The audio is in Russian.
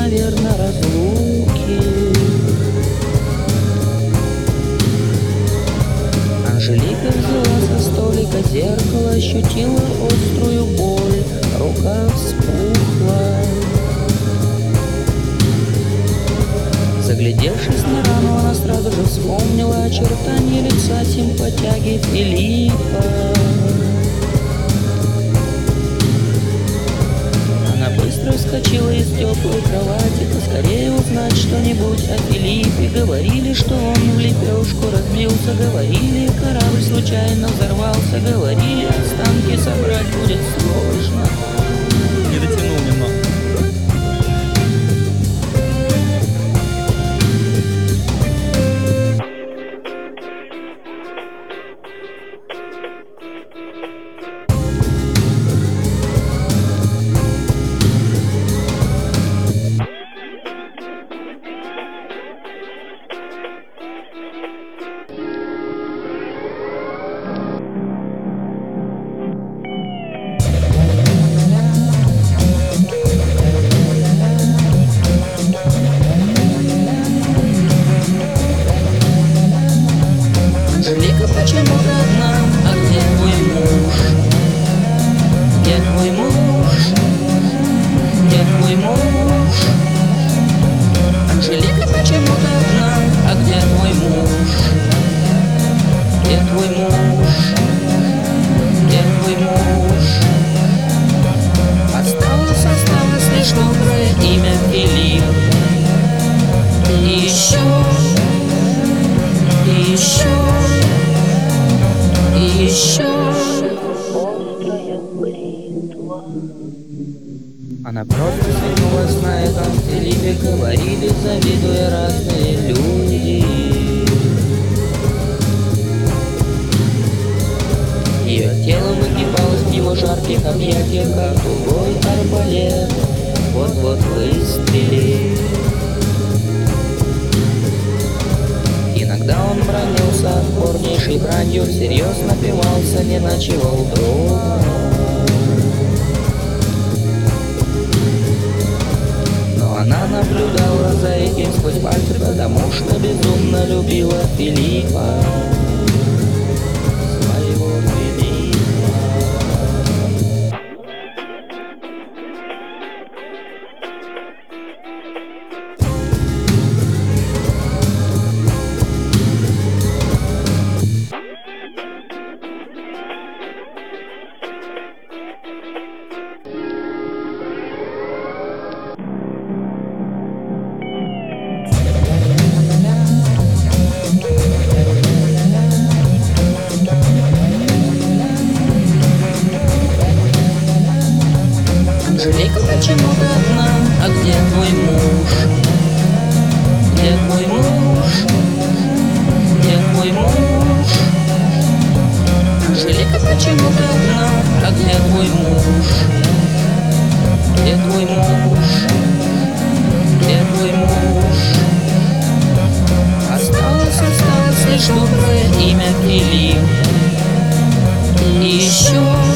наверное, разлуки. Анжелика взяла со столика зеркало, ощутила острую боль, рука вспухла. Заглядевшись на рану, она сразу же вспомнила очертания лица симпатяги Филиппа. Она быстро вскочила из теплой кровати, поскорее узнать что-нибудь о Филиппе. Говорили, что он в лепешку разбился, говорили, корабль случайно взорвался, говорили, останки собрать будет сложно. Не дотянул немного. Анжелика, почему ты одна? А где твой муж? Где твой муж? Где твой муж? Анжелика, почему ты одна? А где твой муж? Где твой муж? Где твой муж? Осталось лишь доброе имя Филипп. И еще, и еще, и еще. Острая бритва. Она просто свернулась на этом Филиппе, говорили, завидуя разные люди. Ее тело выгибалось в его жарких объятиях, как тугой арбалет вот-вот выстрелит. Иногда он бранился отборнейшей бранью, всерьез напивался, не ночевал дома. Но она наблюдала за этим сквозь пальцы, потому что безумно любила Филиппа. Своего Филиппа. Анжелика, почему ты одна? А где твой муж? Где твой муж? Где твой муж? Анжелика, почему ты одна? А где твой муж? Где твой муж? Где твой муж? Осталось лишь доброе имя Филипп. И еще.